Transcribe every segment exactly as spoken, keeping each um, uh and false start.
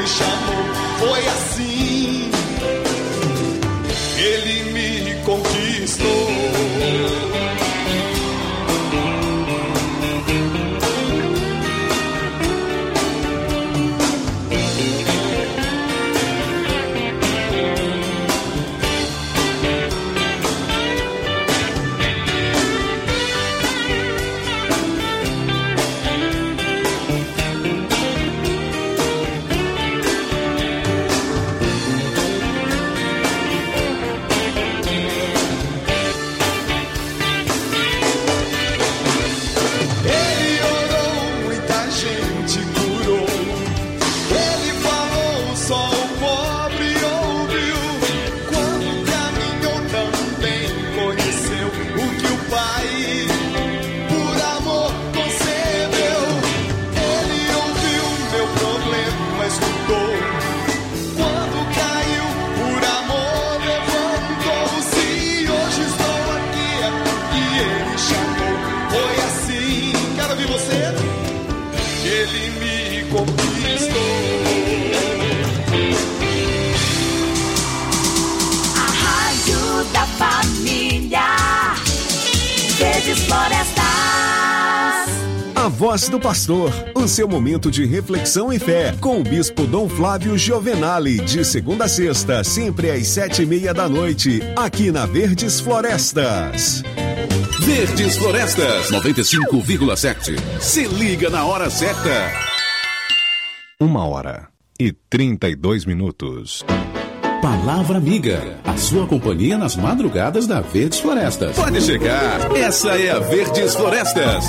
chamou. Foi assim, ele me conquistou. A Voz do Pastor, o seu momento de reflexão e fé, com o Bispo Dom Flávio Giovenali, de segunda a sexta, sempre às sete e meia da noite, aqui na Verdes Florestas. Verdes Florestas, noventa e cinco vírgula sete. Se liga na hora certa. Uma hora e trinta e dois minutos. Palavra Amiga, a sua companhia nas madrugadas da Verdes Florestas. Pode chegar, essa é a Verdes Florestas.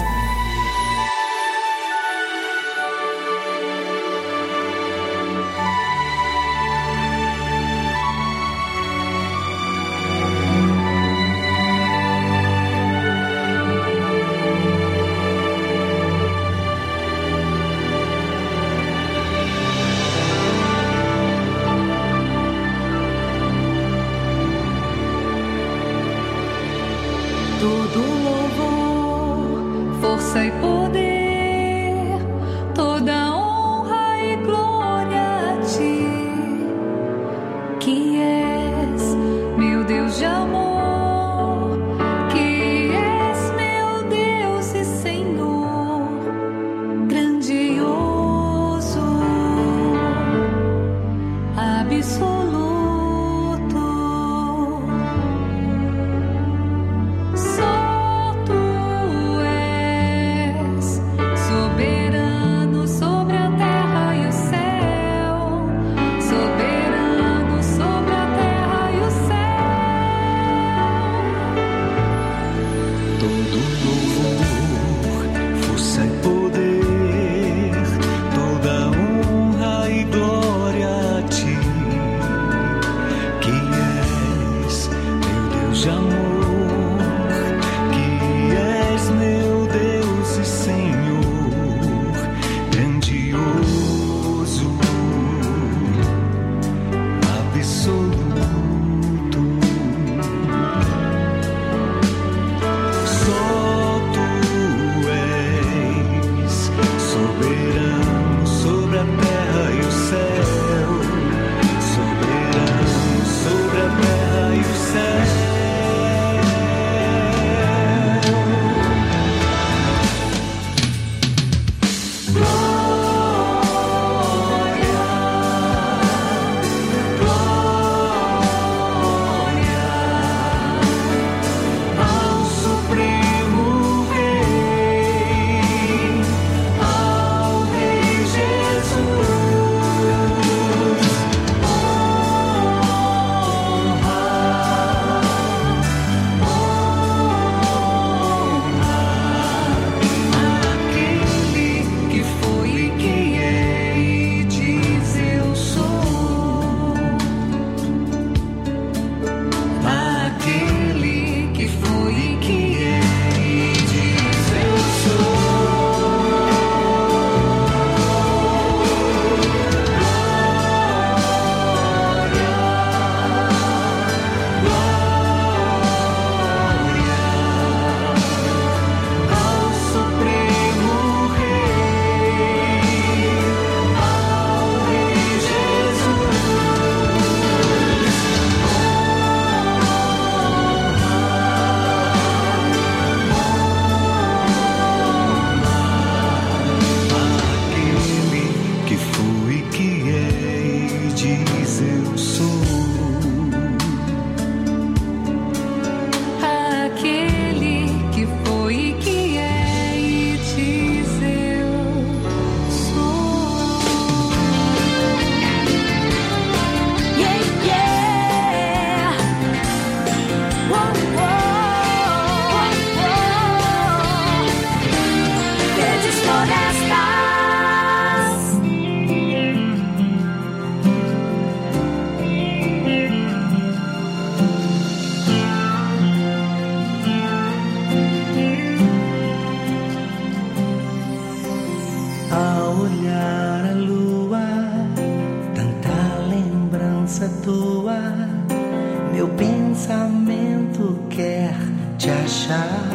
presença tua, meu pensamento quer te achar.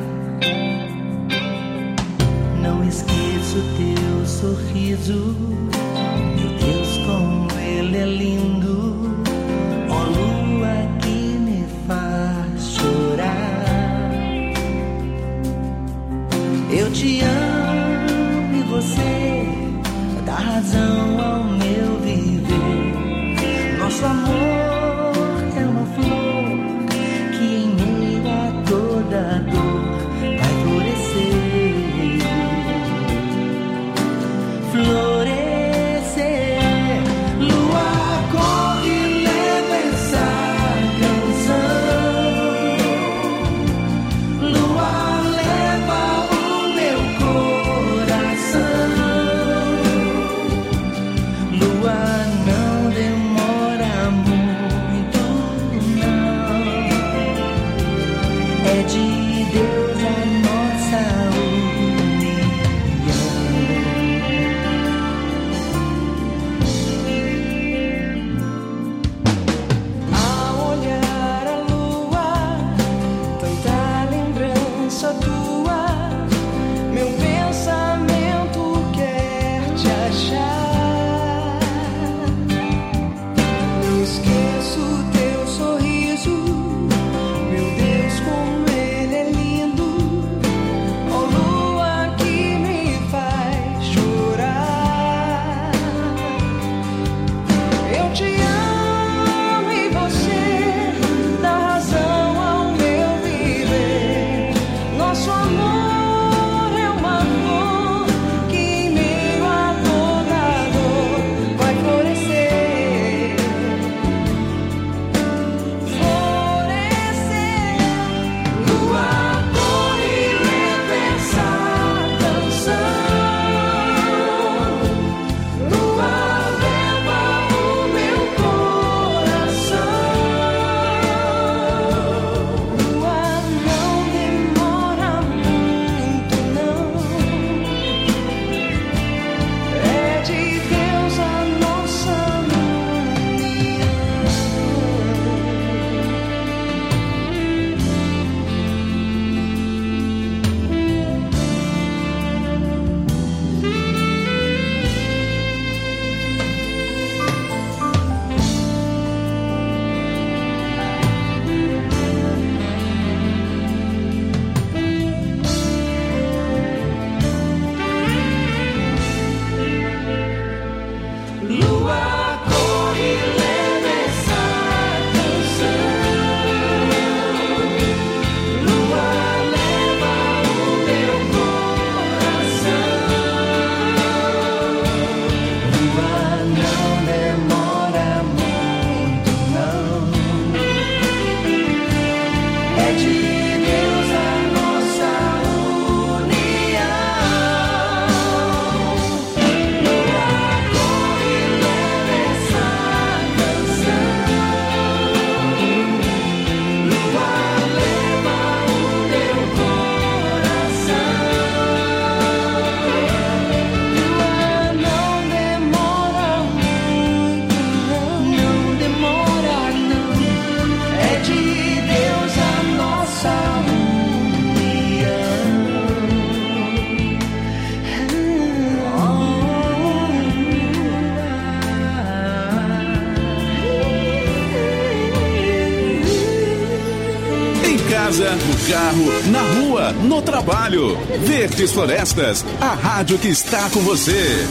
Não esqueço teu sorriso, meu Deus, como ele é lindo. Ó lua que me faz chorar. Eu te amo e você dá razão ao meu viver. Nosso amor é uma flor que em meio a toda dor vai florescer, florescer. Lua, corre, leva essa canção. Lua, leva o meu coração. Lua, não demora muito, não. É de Deus a nossa união. Ao olhar a lua, tanta lembrança tua, meu pensamento quer te achar. Não esqueço teu sorriso, meu Deus, como ele é lindo. Ó lua que me faz chorar. Eu te amo e você dá razão ao meu viver. Nosso amor é uma flor que em meio a toda dor vai florescer, florescer. Lua, corre, leva essa canção. Lua, leva o meu coração. Lua, não demora muito, não. É de Deus a nossa união. Lua, corre, leva essa canção. Lua, leva o meu coração. Lua, não demora muito, não. É de Deus a nossa união. Lua, corre, leva essa canção. Lua, leva o meu coração. Lua, não demora muito, não. Não demora, não. É de Deus a nossa Em casa, no carro, na rua, no trabalho. Verdes Florestas, a rádio que está com você.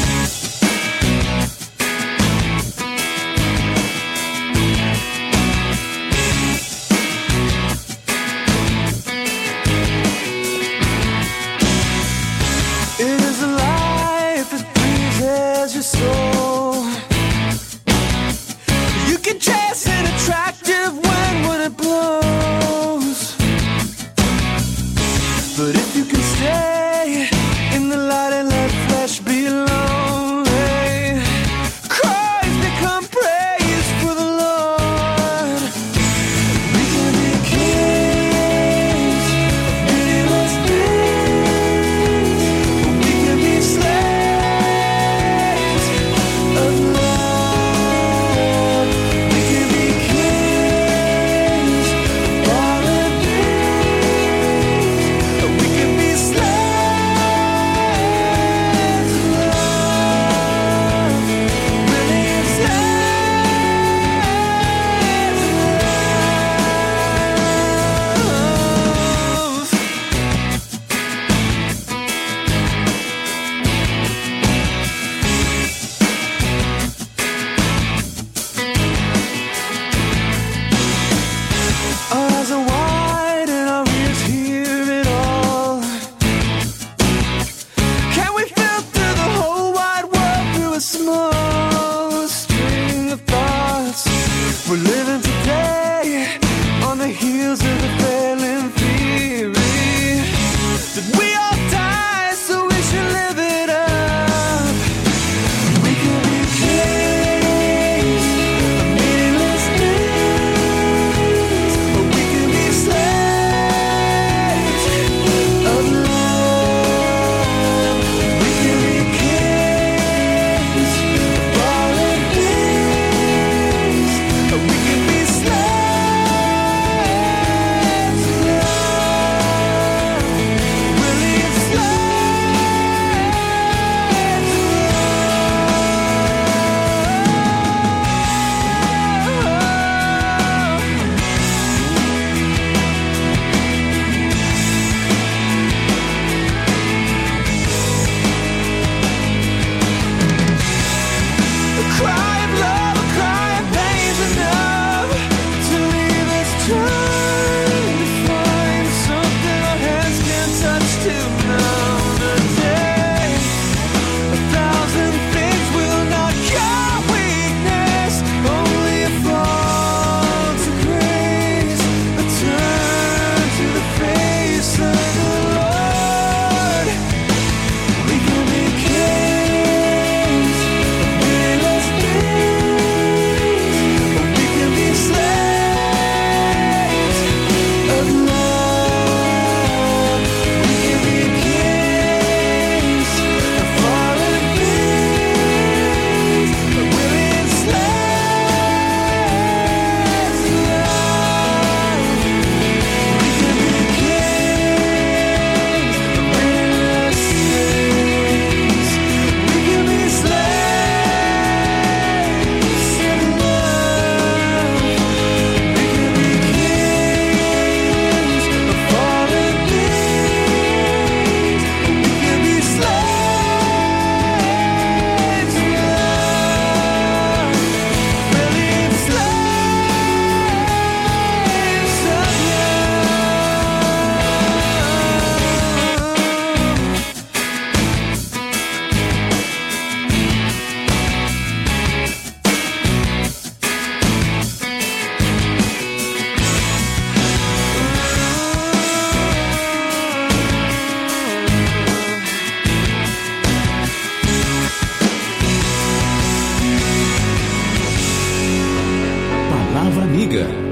It is a life that pleases your soul. You can dress it attractive when, when it blows. But if you can stay in the light and let flesh be alone,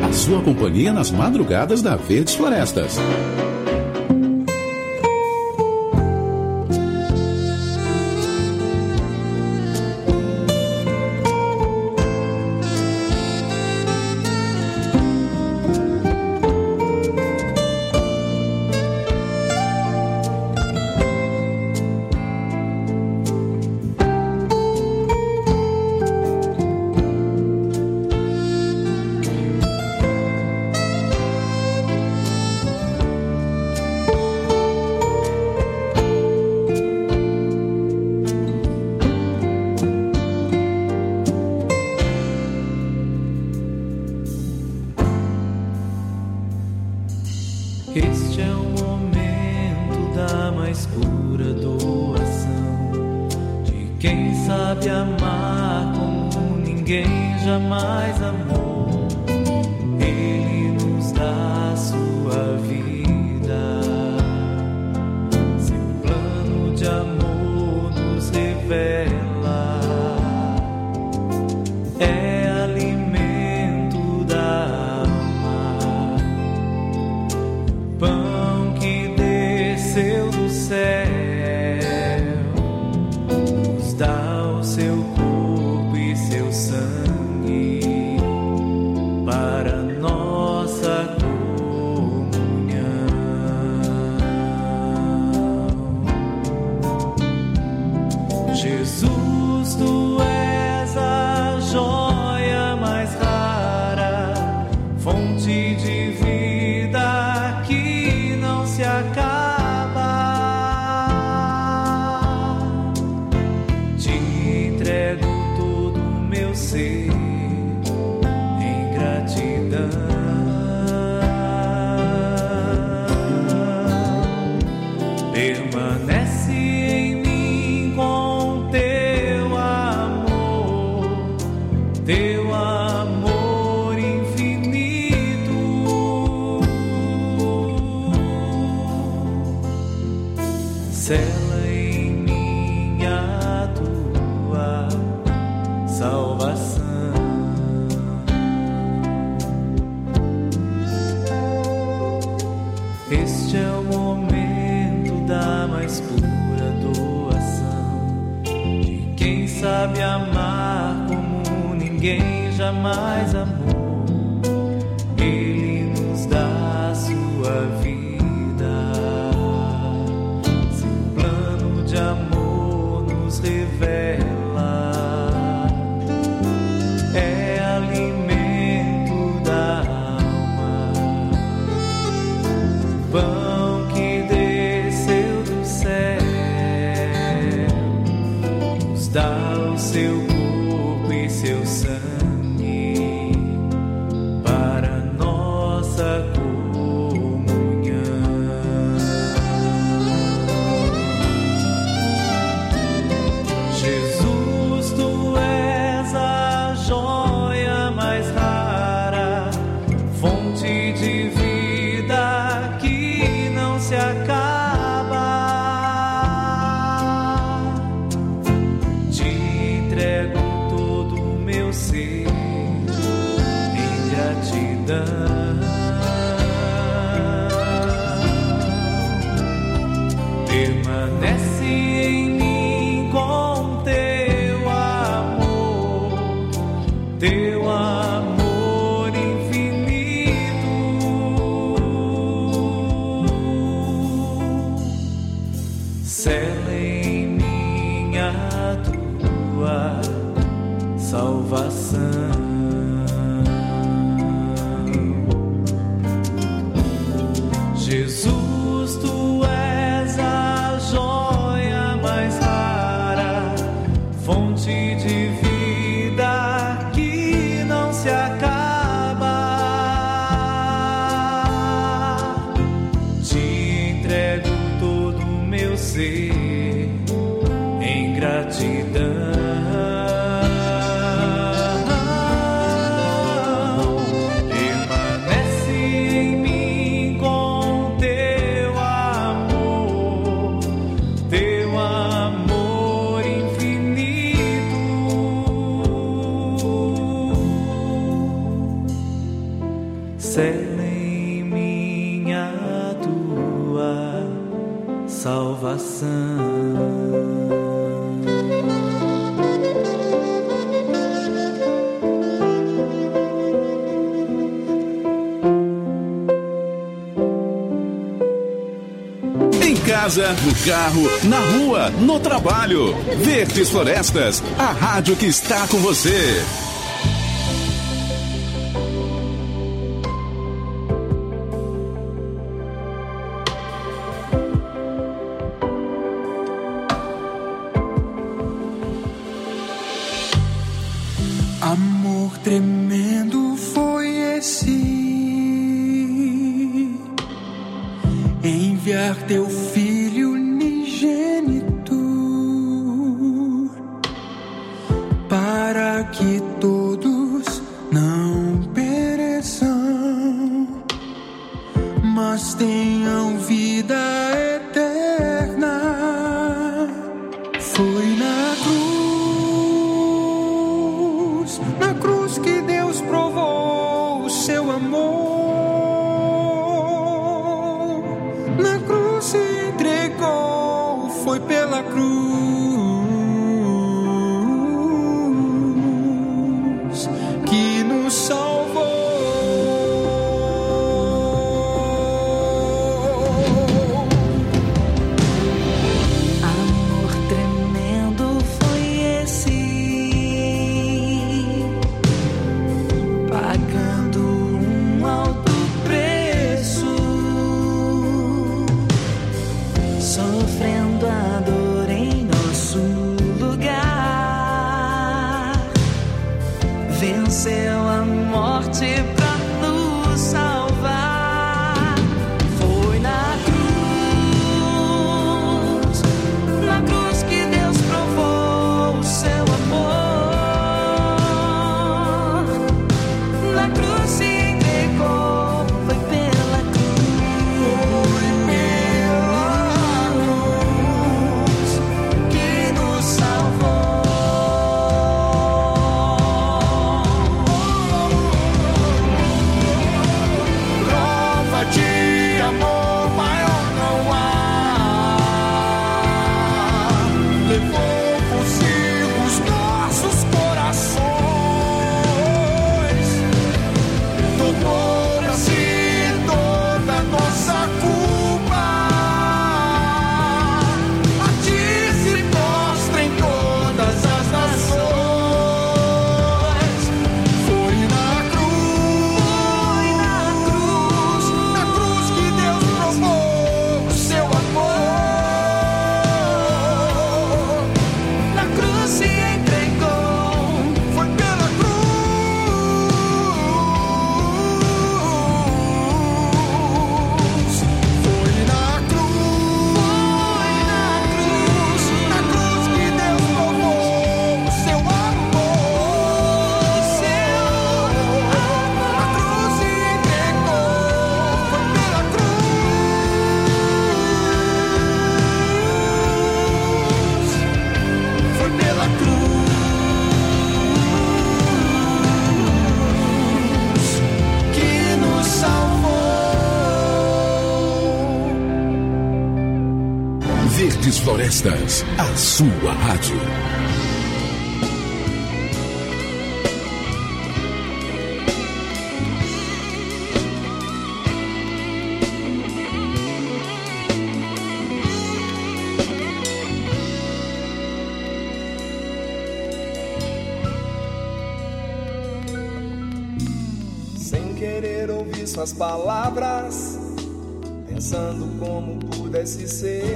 a sua companhia nas madrugadas da Verdes Florestas. Este é o momento da mais pura doação, de quem sabe amar como ninguém jamais amou. Ele nos dá a sua vida, seu plano de amor nos revela. É alimento da alma, pão que desceu do céu, nos dá o seu corpo e seu sangue para nossa comunhão. Jesus, tu és a joia mais rara, fonte de vida que não se acaba. Te entrego todo o meu ser em gratidão. Permanece em mim com teu amor, teu amor infinito. Sela em mim a tua salvação. Este é o momento da mais pura doação, de quem sabe amar como ninguém jamais amou. Ele nos dá a sua vida, seu plano de amor nos revela. É alimento da alma, pão que desceu do céu, nos dá o seu corpo e seu sangue para nossa comunhão. Jesus, tu és a joia mais rara, fonte de vida que não se acaba. Te entrego todo o meu ser em gratidão. Permanece em mim com teu amor, teu amor infinito. Sela em mim a tua salvação. Jesus, tu és a joia mais rara, fonte de vida que não se acaba. Te entrego todo o meu ser em gratidão. Permanece em mim com teu amor, teu amor infinito. sela em mim a tua salvação. Em casa, no carro, na rua, no trabalho. Verdes Florestas, a rádio que está com você. Amor tremendo foi esse, enviar teu filho unigênito para que todos não pereçam, mas tenham vida eterna. Foi na cruz, na cruz que Deus provou o seu amor. Na cruz se entregou, foi pela cruz que nos salvou. Amor tremendo foi esse, pagando um alto preço, sofrendo a dor em nosso lugar, venceu a morte pra nos salvar. Foi na cruz, na cruz que Deus provou o seu amor. Na cruz se entregou, foi pela cruz, que nos salvou. Prova de amor maior não há. Levou consigo os nossos corações, tomou pra si toda a nossa culpa. A ti se prostra em todas as nações. Foi na cruz, na cruz que Deus provou o seu amor. Na cruz se entregou, foi pela cruz. Foi na cruz, na cruz que Deus provou o seu amor. Na cruz se entregou, foi pela cruz. Foi pela cruz que nos salvou. Verdes Florestas, a sua rádio. Sem querer ouvir suas palavras, pensando como pudesse ser,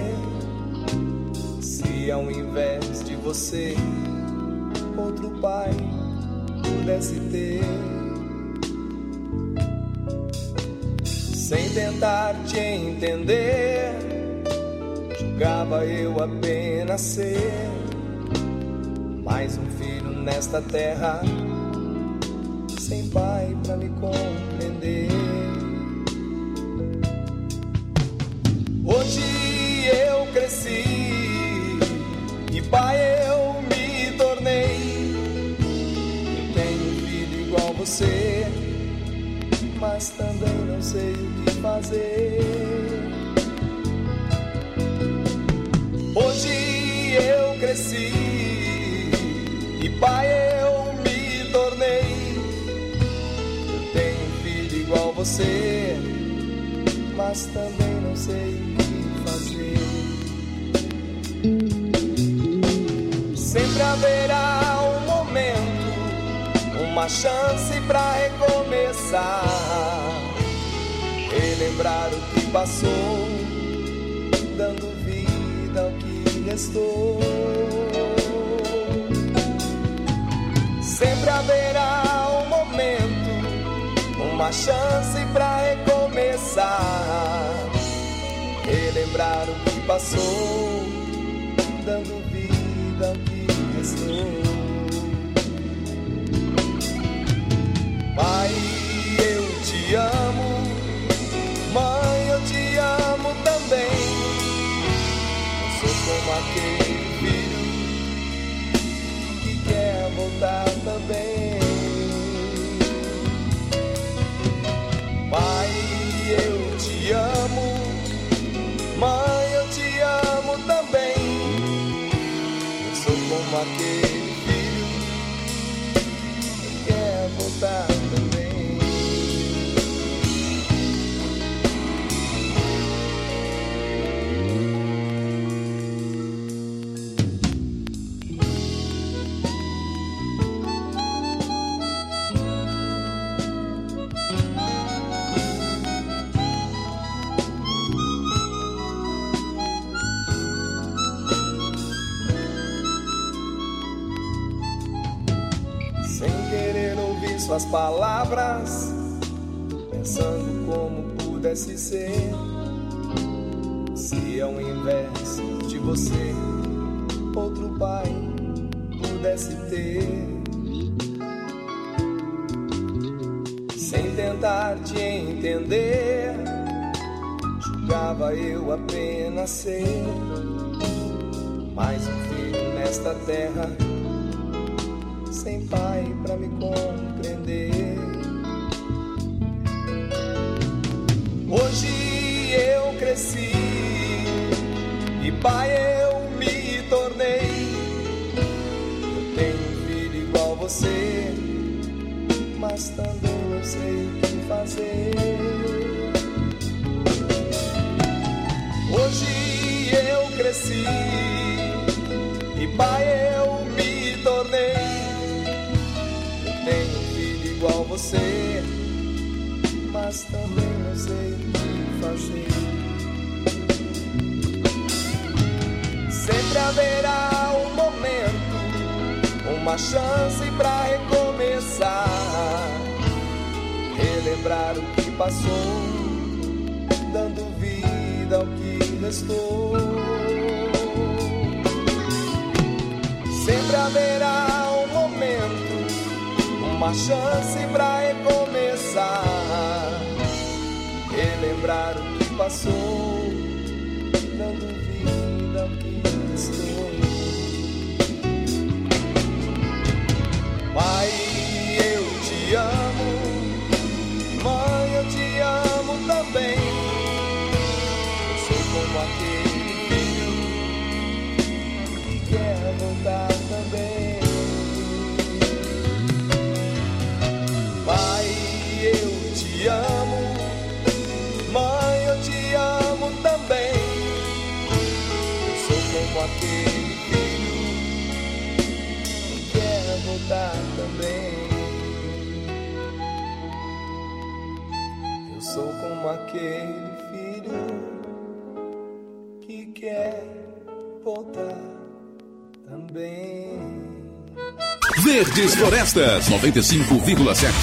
se ao invés de você outro pai pudesse ter. Sem tentar te entender, julgava eu apenas ser mais um filho nesta terra, sem pai pra me compreender. Hoje eu cresci e pai eu me tornei. Eu tenho um filho igual você, mas mas também não sei o que fazer. Hoje eu cresci e pai eu me tornei. Eu tenho um filho igual você, mas também não sei o que fazer. Sempre haverá um momento, uma chance pra recomeçar, relembrar o que passou, dando vida ao que restou. Sempre haverá um momento, uma chance pra recomeçar, relembrar o que passou, dando vida ao que restou. Pai, eu te amo, mãe, eu te amo também. Eu sou como aquele filho que quer voltar também. Pai, eu te amo, mãe, eu te amo também. Eu sou como aquele filho que quer voltar também. Suas palavras, pensando como pudesse ser, se ao invés de você outro pai pudesse ter. Sem tentar te entender, julgava eu apenas ser mais um filho nesta terra, sem pai pra me compreender. Hoje eu cresci e pai eu me tornei. Eu tenho um filho igual você, mas também não sei o que fazer. Hoje eu cresci e pai eu me tornei. Tenho um filho igual você, mas também não sei o que fazer. Sempre haverá um momento, uma chance pra recomeçar, relembrar o que passou, dando vida ao que restou. Sempre haverá um momento, uma chance pra recomeçar, relembrar o que passou, dando vida ao que restou. Pai, eu te amo, mãe, eu te amo também. Eu sou como aquele filho que quer voltar também. Pai, eu te amo, mãe, eu te amo também. Eu sou como aquele filho que quer voltar também. Eu sou como aquele filho que quer voltar também. Verdes Florestas noventa e cinco vírgula sete.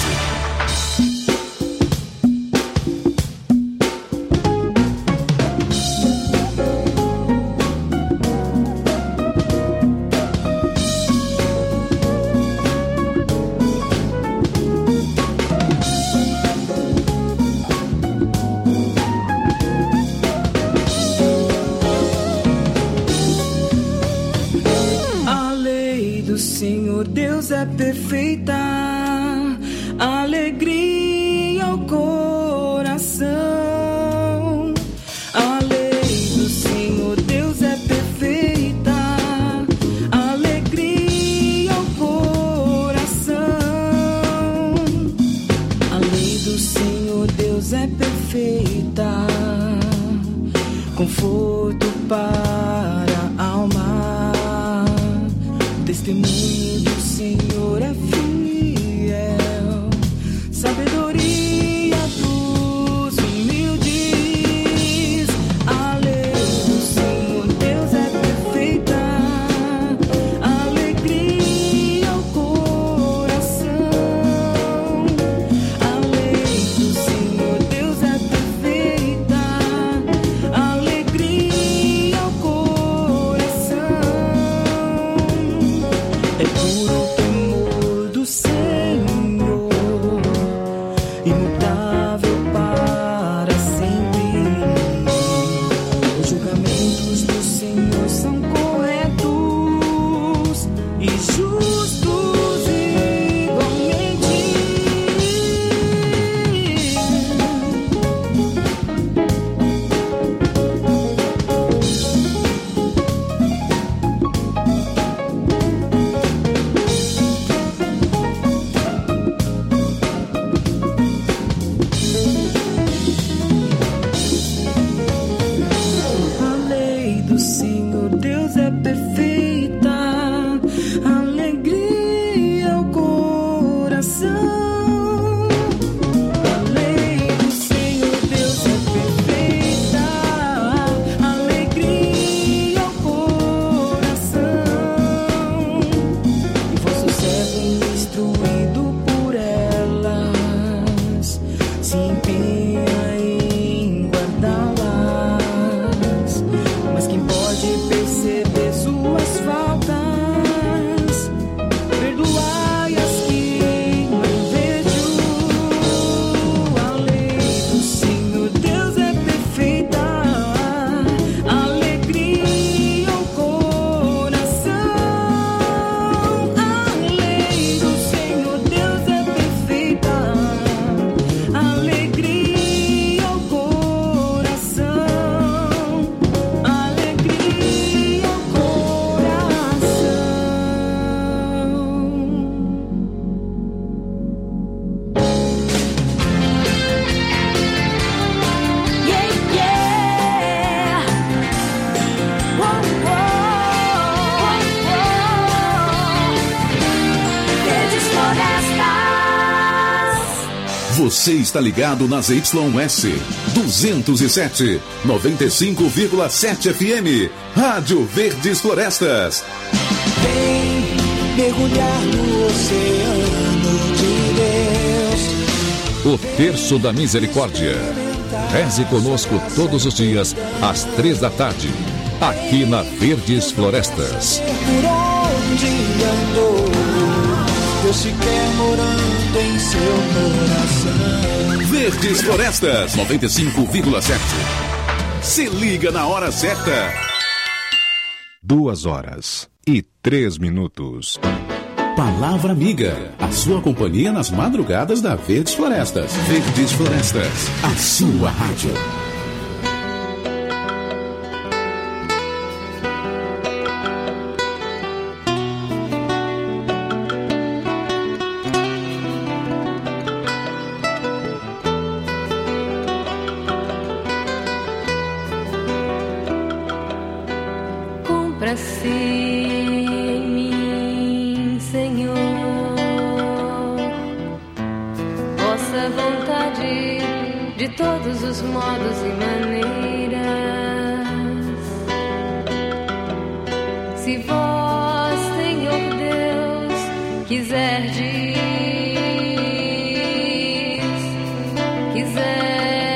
Senhor Deus é perfeita, alegria ao coração. A lei do Senhor Deus é perfeita, alegria ao coração. A lei do Senhor Deus é perfeita, conforto para a alma. Testemunho do Senhor é fiel, sabedoria dos humildes. A lei do Senhor Deus é perfeita, alegria ao coração. A lei do Senhor Deus é perfeita, alegria ao coração. É puro o temor do Senhor, imutável para sempre. Os julgamentos do Senhor são corretos e justos igualmente. A lei do Senhor Deus é perfeita, alegria ao coração. A lei do Senhor Deus é perfeita, alegria ao coração. E vosso servo instruído por elas se empenha em guardá-las. Mas quem pode perceber suas faltas, perdoai as que não vejo. A lei do Senhor Deus é perfeita, alegria ao coração. A lei do Senhor Deus é perfeita, alegria ao coração. Alegria ao coração. Yeah, yeah. Uou, uou, uou. Verdes florestas. Você está ligado nas Y S duzentos e sete, noventa e cinco vírgula sete F M, Rádio Verdes Florestas. Vem mergulhar no oceano de Deus. O Terço da Misericórdia. Reze conosco todos os dias, às três da tarde, aqui na Verdes Florestas. Por onde andou, Deus se quer morando em seu coração. Verdes Florestas noventa e cinco vírgula sete. Se liga na hora certa. Duas horas e três minutos. Palavra Amiga, a sua companhia nas madrugadas da Verdes Florestas. Verdes Florestas, a sua rádio. Compra-se em mim, Senhor, vossa vontade de todos os modos e maneiras. Se vós, Senhor Deus, quiserdes, quiserdes,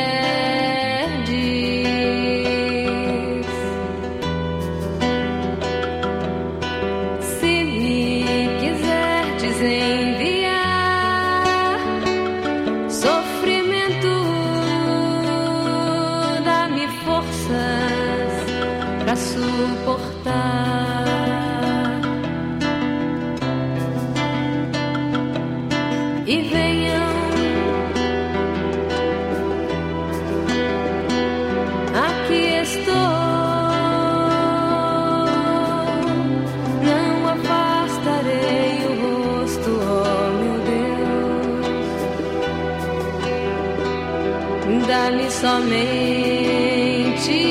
se me quiserdes enviar sofrimento, dá-me forças pra suportar. E venham dá-me somente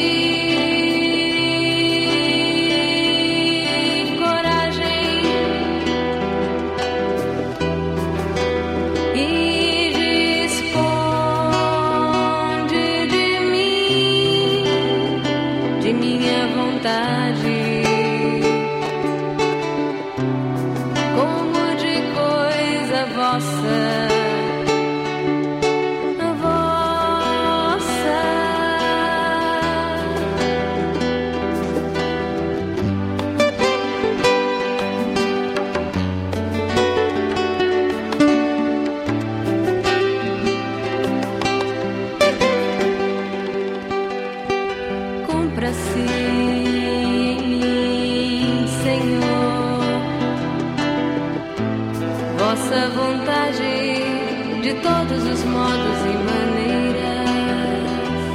coragem e disponde de mim, de minha vontade, como de coisa vossa. Vossa vontade de todos os modos e maneiras.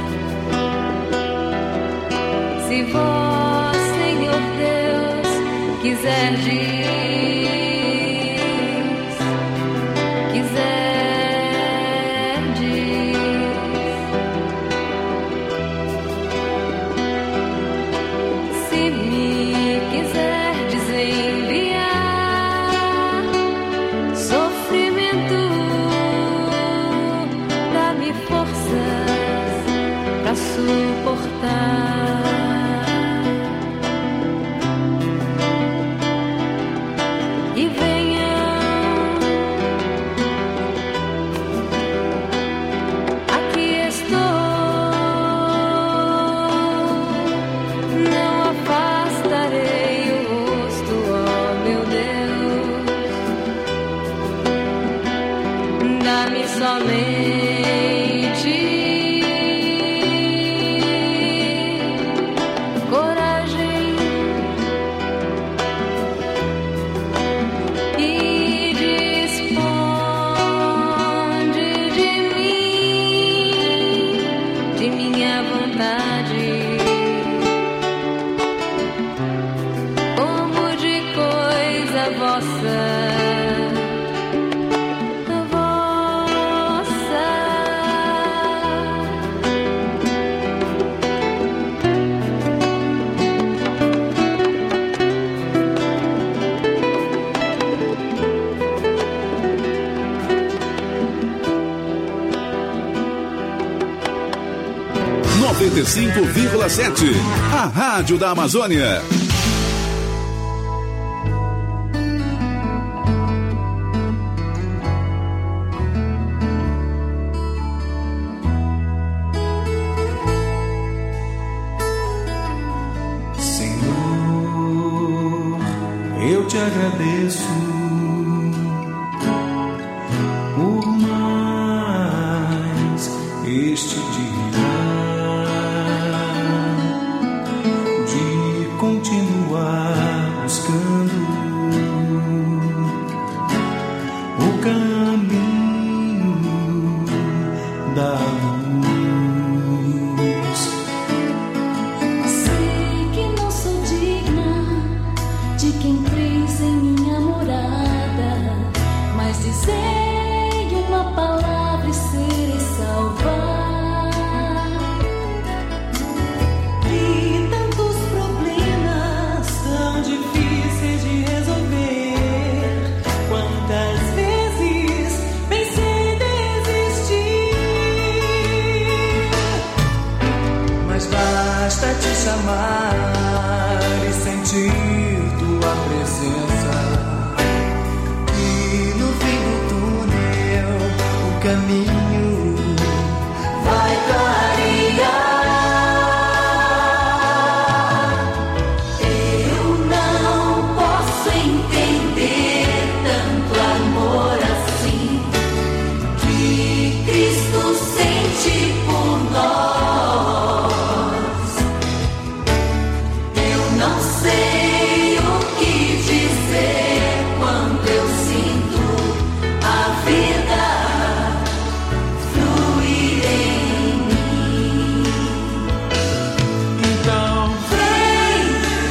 Se vós, Senhor Deus, quiserdes, quiserdes, se me quiserdes enviar sofrimento, dá-me forças pra suportar. E venham, aqui estou, não afastarei o rosto, ó meu Deus. Dá-me somente coragem e disponde de mim, de minha vontade, como de coisa vossa. noventa e cinco vírgula sete, a Rádio da Amazônia. Senhor, eu te agradeço por mais este dia de continuar buscando o caminho da luz. Sei que não sou digna de quem crês em minha morada, mas dizei uma palavra e serei salva. Basta te chamar e sentir tua presença, e no fim do túnel o caminho vai clarear. Eu não posso entender tanto amor assim que Cristo sente por nós. Sei o que dizer quando eu sinto a vida fluir em mim. Então vem,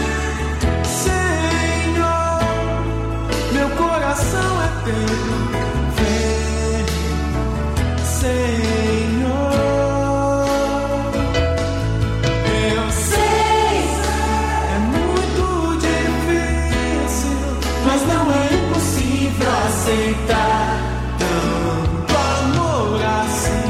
Senhor, meu coração é teu. Vem, Senhor. impossível aceitar tanto amor assim.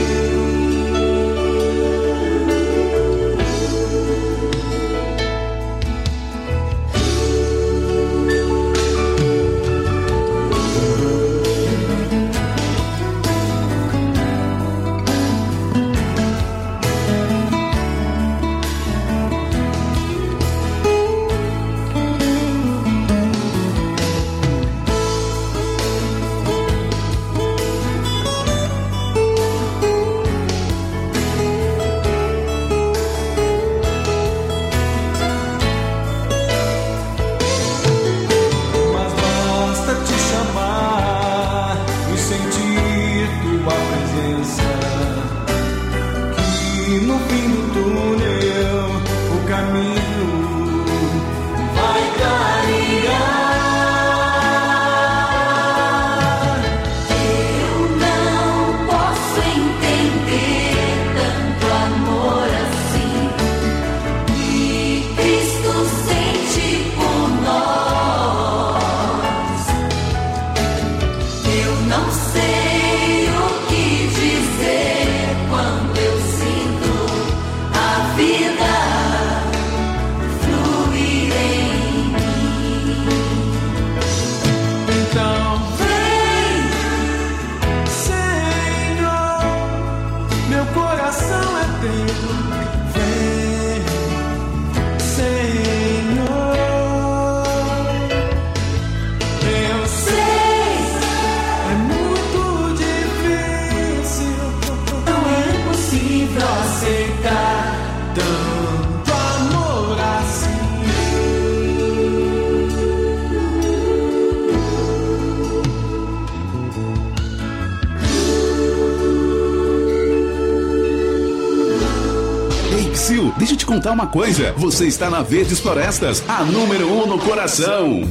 Deixa eu te contar uma coisa. Você está na Verdes Florestas, a número um no coração.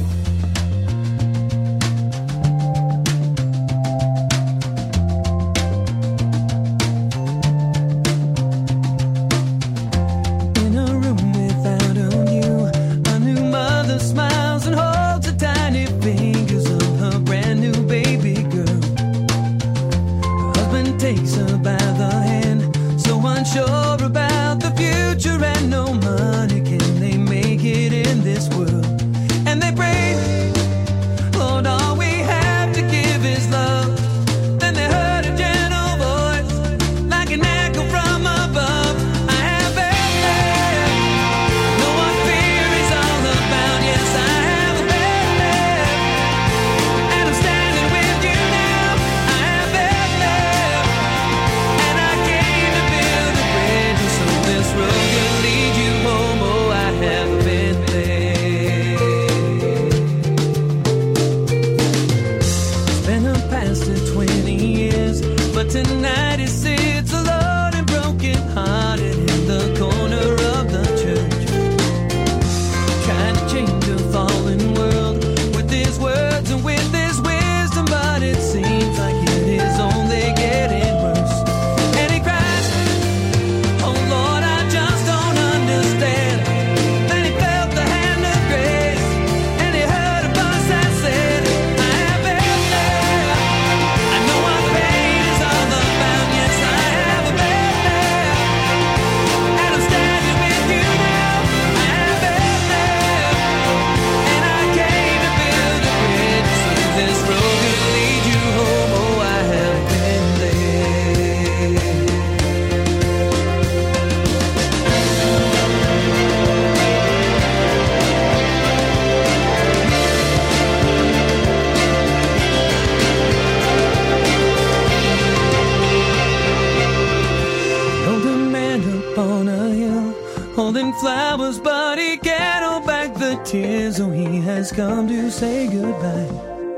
Tears, oh, he has come to say goodbye.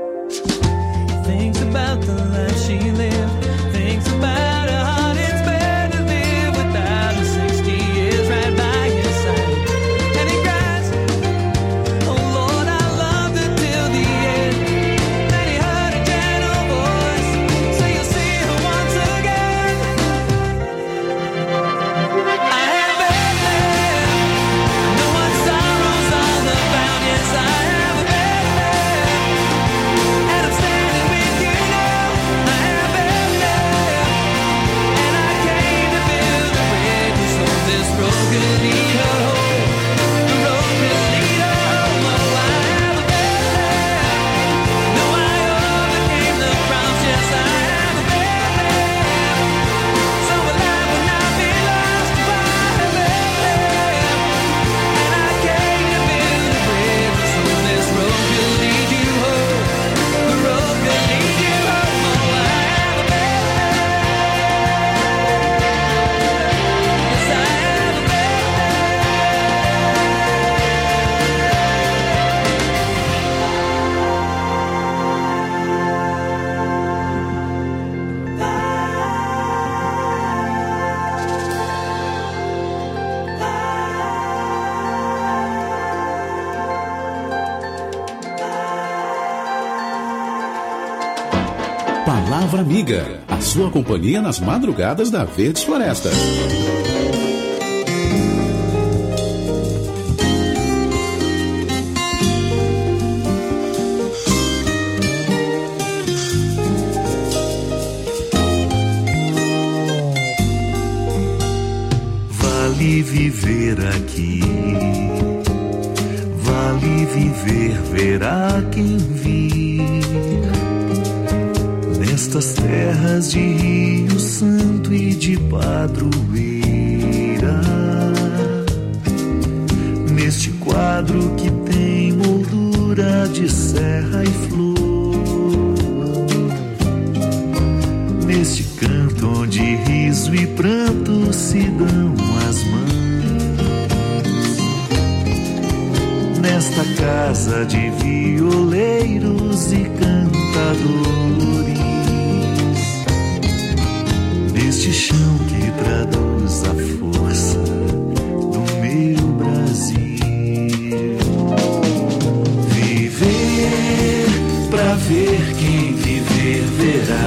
Thinks about the life she lived, thinks about how hard it's been to live without her sixty years right by his side. And he cries, oh Lord, I loved her till the end. Then he heard a gentle voice say, you'll see her once again. I have been there, I know what sorrows all about. Yes, I have been there. Palavra Amiga, a sua companhia nas madrugadas da Verdes Florestas. Vale viver aqui, vale viver, verá quem vir. Nestas terras de Rio Santo e de Padroeira, neste quadro que tem moldura de serra e flor, neste canto onde riso e pranto se dão as mãos, nesta casa de violeiros e cantadores, neste chão que traduz a força do meu Brasil. Viver pra ver quem viver verá.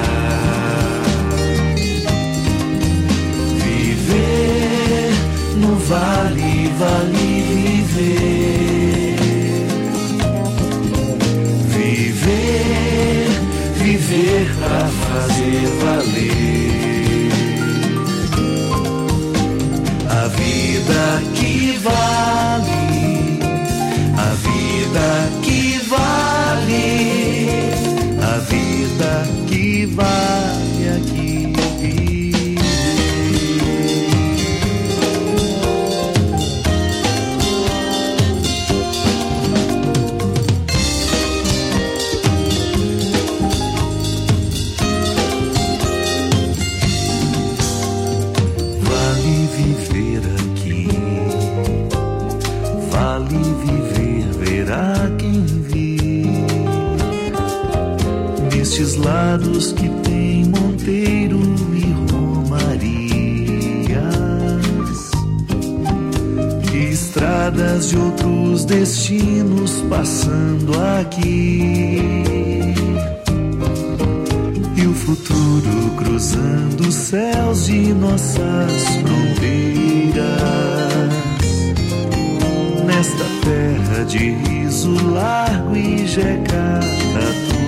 Viver no vale, vale viver. Viver, viver pra fazer valer. A vida que vale, a vida que vale, a vida que vale aqui viver. Vale viver aqui, vale viver, verá quem vir. Nestes lados que tem Monteiro e Romarias, e estradas de outros destinos passando aqui, e o futuro cruzando os céus de nossas fronteiras, nesta terra de riso largo e jecatatu,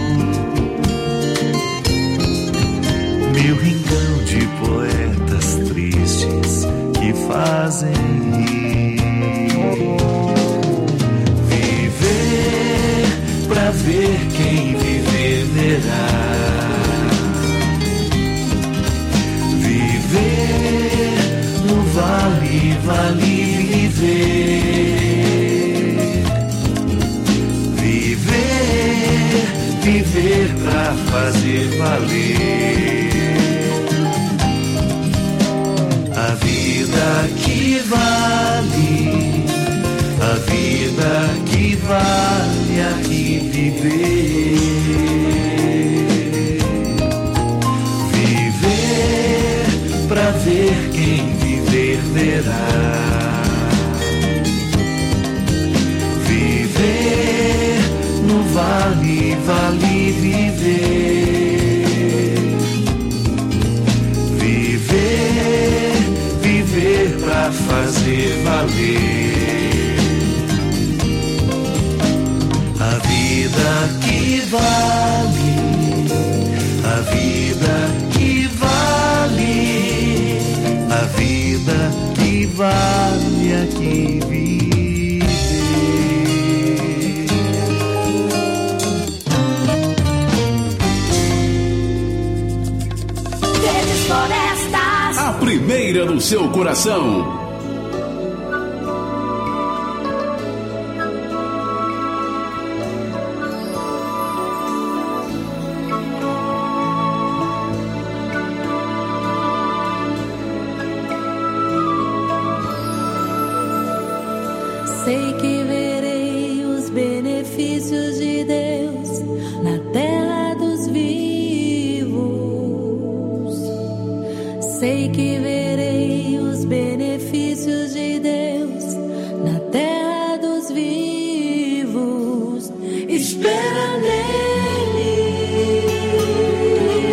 meu rincão de poetas tristes que fazem rir. Viver pra ver quem viver verá. Viver no vale, vale viver. Viver, viver pra fazer valer. A vida que vale, a vida que vale aqui viver. Viver pra ver quem viver verá. Viver no vale, vale viver. Viver, viver pra fazer valer. A vida que vale, a vida que vale, a vida que vale aqui viver. Verdes Florestas, a primeira no seu coração. Sei que verei os benefícios de Deus na terra dos vivos. Sei que verei os benefícios de Deus na terra dos vivos. Espera nele.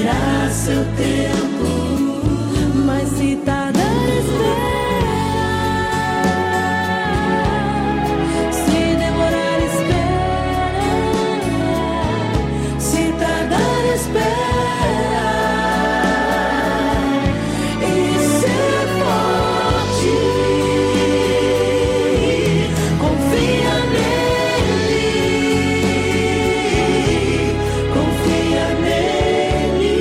Terá seu tempo, mas se tardar, espera. Se demorar, espera. Se tardar, espera. E ser forte. Confia nele. Confia nele.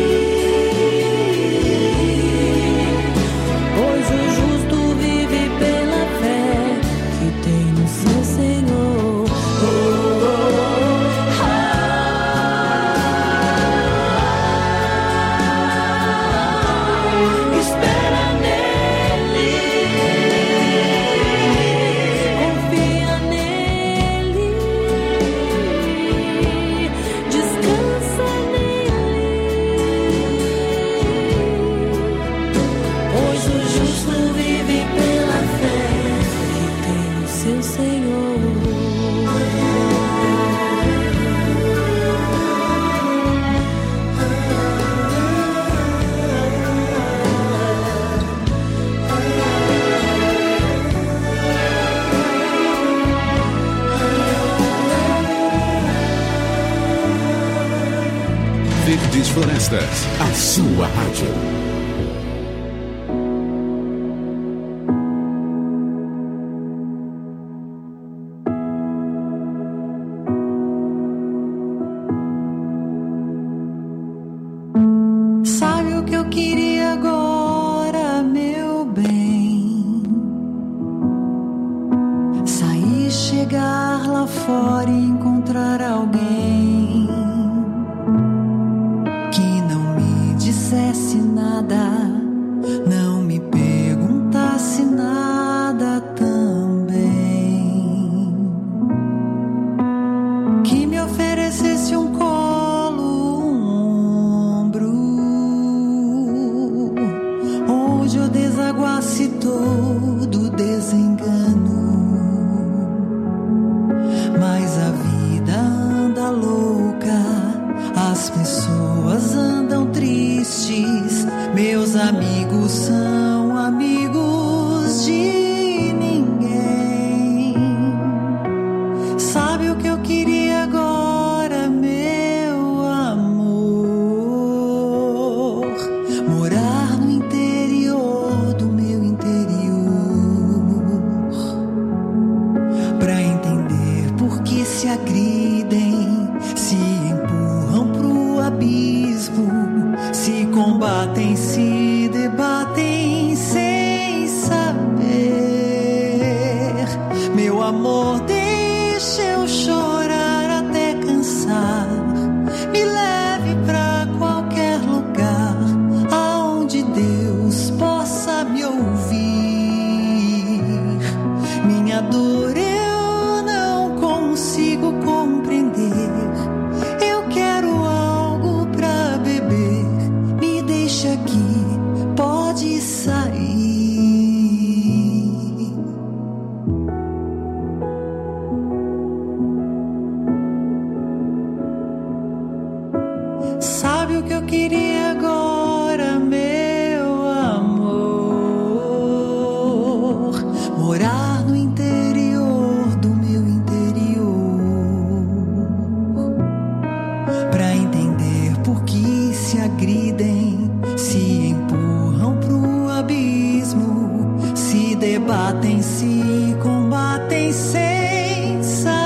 Pois o justo vive pela fé que tem no seu Senhor. Oh, oh, ah. Espera nele. Confia nele. Descansa nele. Pois o justo vive pela fé que tem no seu Senhor. Verdes Florestas, a sua rádio. Sabe o que eu queria agora, meu bem? Sair, chegar lá fora e encontrar alguém que não me dissesse nada, não me perguntasse nada também, que me oferecesse um colo, um ombro, onde eu desaguasse todo o desengano. Mas a vida anda louca, as pessoas andam tristes, meus amigos são amigos de ninguém. Sabe o que eu queria agora, meu amor? Morar no interior do meu interior, pra entender por que se agridem, se empurram pro abismo, se combatem, se debatem sem saber. Meu amor, deixa eu chorar até cansar. Me leve pra qualquer lugar aonde Deus possa me ouvir. Minha dor eu não consigo compreender. Eu quero algo pra beber. Me deixa aqui, pode sair. Sabe o que eu queria agora, meu amor? Morar no interior do meu interior, pra entender por que se agridem, se empurram pro abismo, se debatem, se combatem sem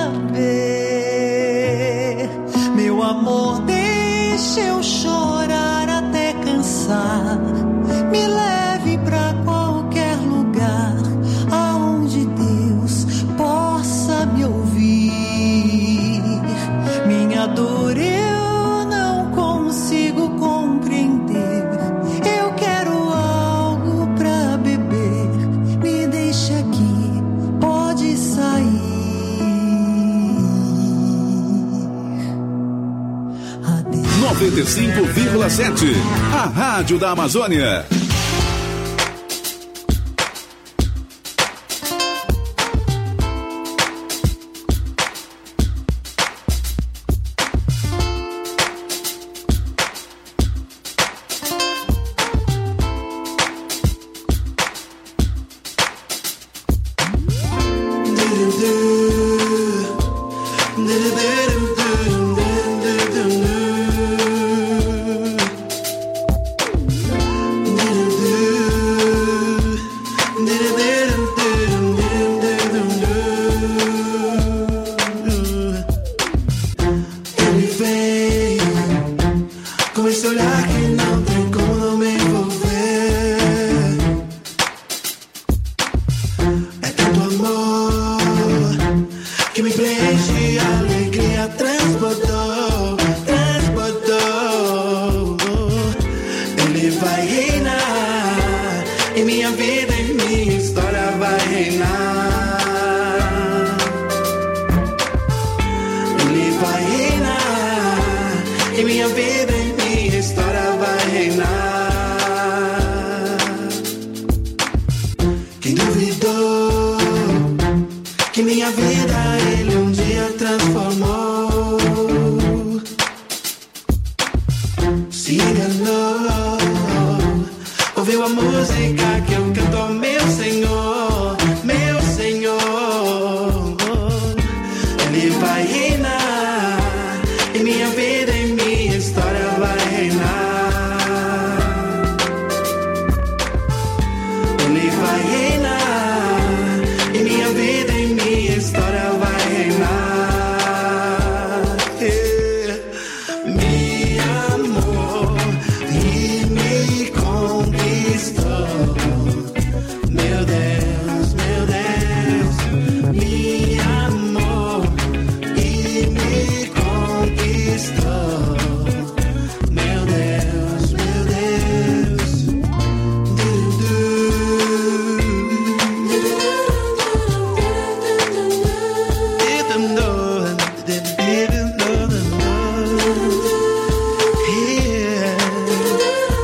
saber. Meu amor, deixa eu chorar até cansar. Me leve pra qualquer lugar aonde Deus possa me ouvir. Minha dor eu não consigo compreender. Eu quero algo pra beber. Me deixa aqui, pode sair. noventa e cinco vírgula sete, a Rádio da Amazônia. Será que não tem como não me envolver? É tanto amor que me preenche, a alegria transbordou, transbordou. Ele vai reinar em minha vida, em minha história vai reinar. Ele vai reinar em minha vida, em minha história vai reinar. Quem duvidou que minha vida ele um dia transformou, se enganou. Ouviu a música que eu canto ao meu Senhor.